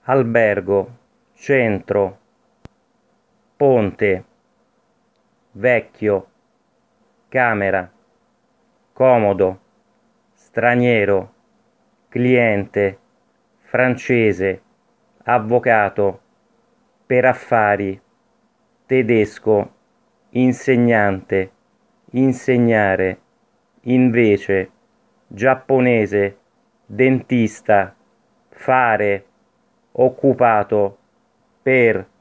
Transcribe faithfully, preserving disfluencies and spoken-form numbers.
albergo, centro, ponte, vecchio, camera, comodo, straniero, cliente, francese, avvocato, per affari, tedesco, insegnante, insegnare, invece, giapponese, dentista, fare, occupato, per,